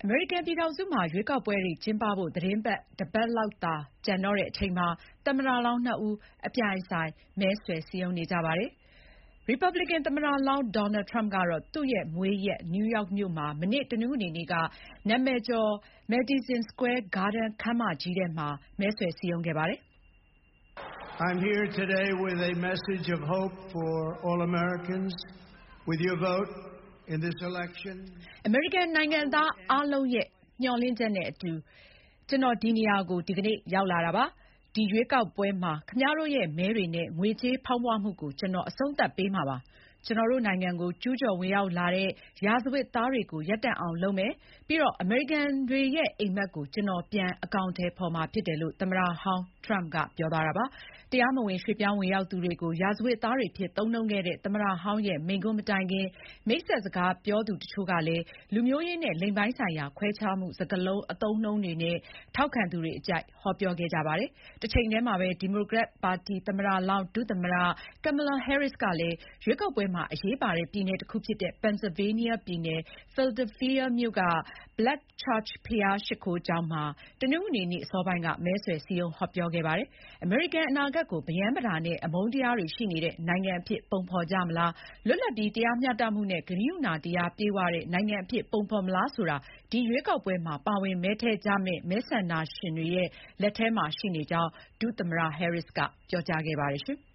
အမေရိကန်ပြည်ထောင်စုမှာရွေးကောက်ပွဲတွေကျင်းပဖို့သီတင်းတပတ်လောက်သာကျန်တော့တဲ့အချိန်မှာသမ္မတလောင်း 2 ဦးအပြိုင်အဆိုင်မဲဆွယ်စည်းရုံးနေကြပါတယ်။ ရီပတ်ဘလစ်ကန်သမ္မတလောင်း Donald Trump ကတော့ သူ့ရဲ့မွေးရပ် နယူးယောက်မြို့မှာ မနေ့ တနင်္ဂနွေနေ့က နာမည်ကျော် Madison Square Garden ခန်းမကြီးထဲမှာ မဲဆွယ်စည်းရုံးခဲ့ပါတယ်။ I'm here today with a message of hope for all Americans. With your vote in this election. အမေရိကန်နိုင်ငံသားအားလုံးရဲ့မျှော်လင့်ချက်နဲ့အတူ ကျနော်ဒီနေရာကိုဒီကနေ့ရောက်လာတာပါ။ ဒီရွေးကောက်ပွဲမှာခင်ဗျားတို့ရဲ့မဲတွေနဲ့ငွေကြေးဖောင်းပွမှုကိုကျနော်အဆုံးသတ်ပေးမှာပါ။ ကျနော်တို့နိုင်ငံကိုကျူးကျော်ဝင်ရောက်လာတဲ့ရာဇဝတ်သားတွေကိုရပ်တန့်အောင်လုပ်မယ်။ ပြီးတော့အမေရိကန်တွေရဲ့အိပ်မက်ကိုကျနော်ပြန်အကောင်အထည်ဖေါ်မှာဖြစ်တယ်လို့ သမ္မတဟောင်း Trump ကပြောသွားတာပါ။ တရားမဝင်ရွှေ့ပြောင်းဝင်ရောက်သူတွေကိုရာဇဝတ်သားတွေအဖြစ်သုံးနှုန်းခဲ့တဲ့သမ္မတဟောင်းရဲ့မိန့်ခွန်းမတိုင်ခင် မိတ်ဆက်စကားပြောသူတချို့ကလည်း လူမျိုးရေးနဲ့လိင်ပိုင်းဆိုင်ရာခွဲခြားမှုစကားလုံးအသုံးအနှုန်းတွေနဲ့ ထောက်ခံသူတွေအကြိုက်ဟောပြောခဲ့ကြပါတယ်။ တချိန်တည်းမှာပဲ ဒီမိုကရက်ပါတီသမ္မတလောင်း ဒုသမ္မတ Kamala Harris ကလည်း ရွေးကောက်ပွဲမှာအရေးပါတဲ့ပြည်နယ်တခုဖြစ်တဲ့ Pennsylvania ပြည်နယ် Philadelphia မြို့က Black Church ဘုရားရှိခိုးကျောင်းမှာ တနင်္ဂနွေနေ့အစောပိုင်းက မဲဆွယ်စည်းရုံးဟောပြောခဲ့ပါတယ်။ အမေရိကန်အနာဂတ်ကို ပရမ်းပတာနဲ့ အမုန်းတရားတွေရှိနေတဲ့နိုင်ငံအဖြစ်ပုံဖေါ်ကြမလား၊ လွတ်လပ်ပြီး တရားမျှတမှုနဲ့ ကရုဏာတရားပြည့်ဝတဲ့နိုင်ငံအဖြစ်ပုံဖေါ်မလားဆိုတာ ဒီရွေးကောက်ပွဲမှာပါဝင်မဲထည့်ကြမယ့် မဲဆန္ဒရှင်တွေရဲ့လက်ထဲမှာရှိနေကြောင်း ဒုသမ္မတ Harris ကပြောကြားခဲ့ပါတယ်။